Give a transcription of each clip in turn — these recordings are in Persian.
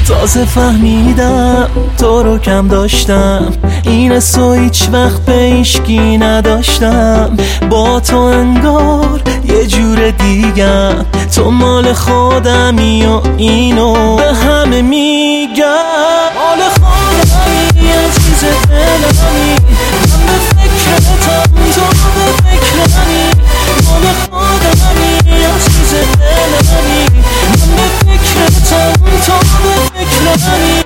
تازه فهمیدم تو رو کم داشتم، این حسو هیچ وقت به هیچکی نداشتم. با تو انگار یه جور دیگم، تو مال خودمی و اینو به همه میگم. مال خودمی عزیز دلمی، من به فکرتم تو به فکرمی. مال خودمی عزیز دلمی، من به فکرتم تو به فکرمی.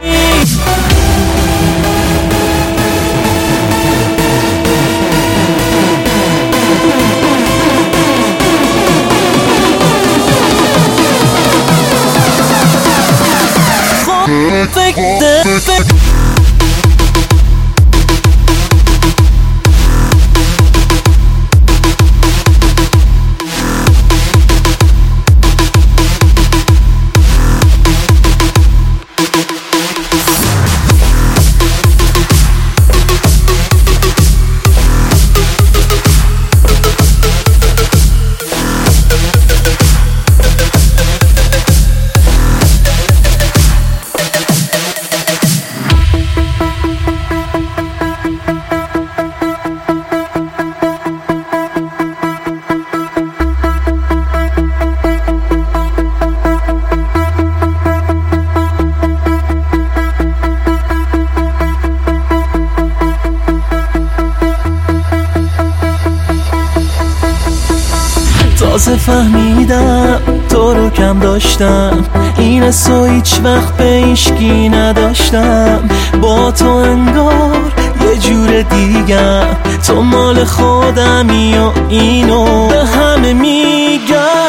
تازه فهمیدم تو رو کم داشتم، این حسو هیچ وقت به هیچکی نداشتم. با تو انگار یه جور دیگم، تو مال خودمی و اینو به همه میگم.